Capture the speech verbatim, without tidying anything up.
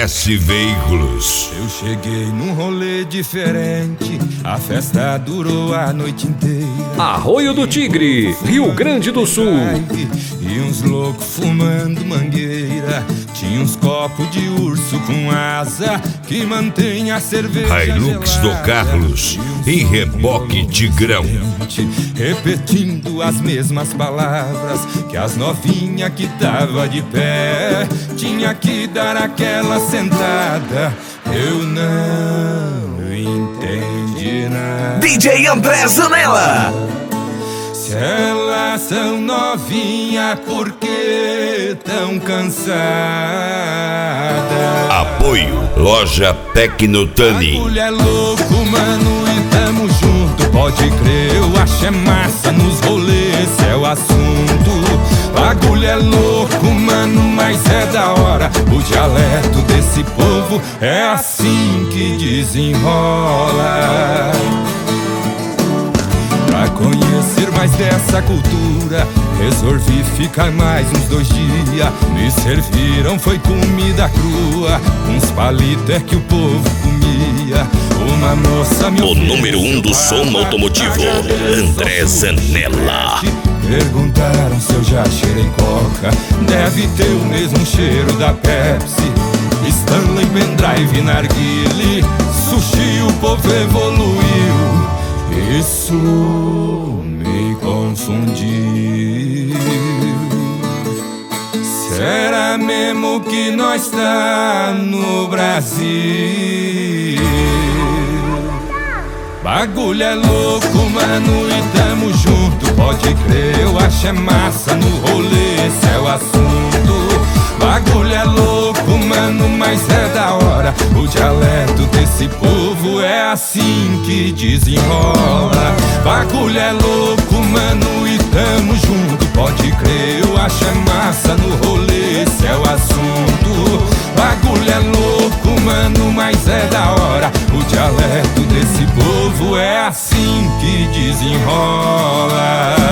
S Veículos. Eu cheguei num rolê diferente, a festa durou a noite inteira. Arroio do Tigre, Rio Grande do Sul. E uns loucos fumando mangueira. Tinha uns copos de urso com asa que mantém a cerveja Hilux gelada. do Carlos em reboque Tigrão. Repetindo as mesmas palavras que as novinha que tava de pé tinha que dar aquela sentada. Eu não entendi nada. D J André Zanella. Se elas são novinha, por que tão cansada? Apoio Loja Tecnotani. Bagulho é louco, mano, e tamo junto. Pode crer, eu acho é massa nos rolês, esse é o assunto. Bagulho é louco, mano, mas é da hora. O dialeto desse povo é assim que desenrola. Pra conhecer mais dessa cultura, resolvi ficar mais uns dois dias. Me serviram, foi comida crua, uns palitos é que o povo comia. Uma moça me O número um do som automotivo, André Zanella. Perguntaram se eu já cheirei coca. Deve ter o mesmo cheiro da Pepsi, Stanley, pendrive, narguile, sushi, o povo evoluiu. Isso me confundiu. Será mesmo que nós tá no Brasil? Bagulho é louco, mano, e tamo junto. Pode crer, eu acho é massa no rolê, esse é o assunto. Bagulho é louco, mano, mas é da hora. O dialeto desse povo é assim que desenrola. Bagulho é louco, mano, e tamo junto. Pode crer, eu acho é massa no rolê, esse é o assunto. Bagulho é louco, mano, mas é da hora. O dialeto desse povo é assim que desenrola.